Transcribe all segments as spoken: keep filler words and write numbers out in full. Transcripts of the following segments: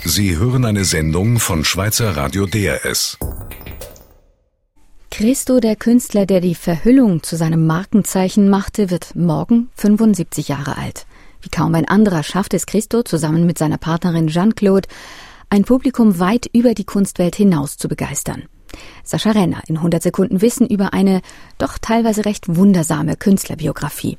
Sie hören eine Sendung von Schweizer Radio D R S. Christo, der Künstler, der die Verhüllung zu seinem Markenzeichen machte, wird morgen fünfundsiebzig Jahre alt. Wie kaum ein anderer schafft es Christo, zusammen mit seiner Partnerin Jeanne-Claude, ein Publikum weit über die Kunstwelt hinaus zu begeistern. Sascha Renner in hundert Sekunden Wissen über eine doch teilweise recht wundersame Künstlerbiografie.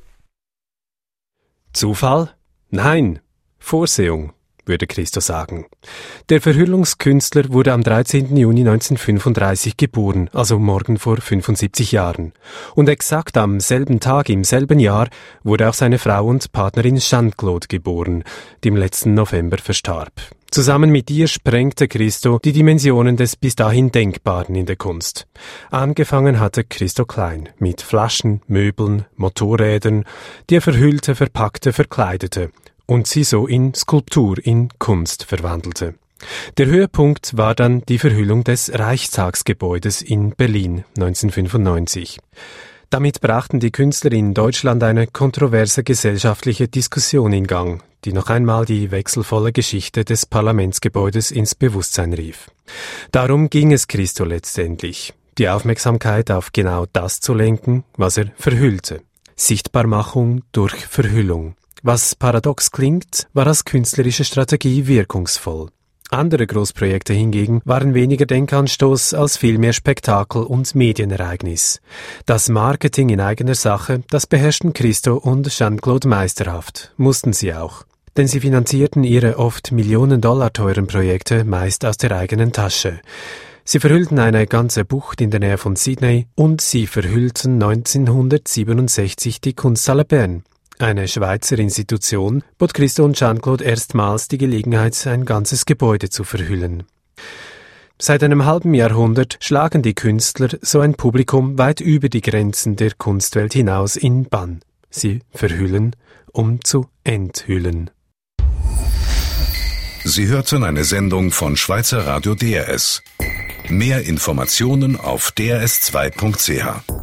Zufall? Nein, Vorsehung, würde Christo sagen. Der Verhüllungskünstler wurde am dreizehnten Juni neunzehnhundertfünfunddreißig geboren, also morgen vor fünfundsiebzig Jahren. Und exakt am selben Tag im selben Jahr wurde auch seine Frau und Partnerin Jeanne-Claude geboren, die im letzten November verstarb. Zusammen mit ihr sprengte Christo die Dimensionen des bis dahin Denkbaren in der Kunst. Angefangen hatte Christo klein, mit Flaschen, Möbeln, Motorrädern, die er verhüllte, verpackte, verkleidete und sie so in Skulptur, in Kunst verwandelte. Der Höhepunkt war dann die Verhüllung des Reichstagsgebäudes in Berlin neunzehnhundertfünfundneunzig. Damit brachten die Künstler in Deutschland eine kontroverse gesellschaftliche Diskussion in Gang, die noch einmal die wechselvolle Geschichte des Parlamentsgebäudes ins Bewusstsein rief. Darum ging es Christo letztendlich, die Aufmerksamkeit auf genau das zu lenken, was er verhüllte. Sichtbarmachung durch Verhüllung. Was paradox klingt, war als künstlerische Strategie wirkungsvoll. Andere Großprojekte hingegen waren weniger Denkanstoß als vielmehr Spektakel und Medienereignis. Das Marketing in eigener Sache, das beherrschten Christo und Jeanne-Claude meisterhaft, mussten sie auch. Denn sie finanzierten ihre oft Millionen Dollar teuren Projekte meist aus der eigenen Tasche. Sie verhüllten eine ganze Bucht in der Nähe von Sydney und sie verhüllten neunzehnhundertsiebenundsechzig die Kunsthalle Bern. Eine Schweizer Institution bot Christo und Jeanne-Claude erstmals die Gelegenheit, ein ganzes Gebäude zu verhüllen. Seit einem halben Jahrhundert schlagen die Künstler so ein Publikum weit über die Grenzen der Kunstwelt hinaus in Bann. Sie verhüllen, um zu enthüllen. Sie hörten eine Sendung von Schweizer Radio D R S. Mehr Informationen auf d r s zwei punkt c h.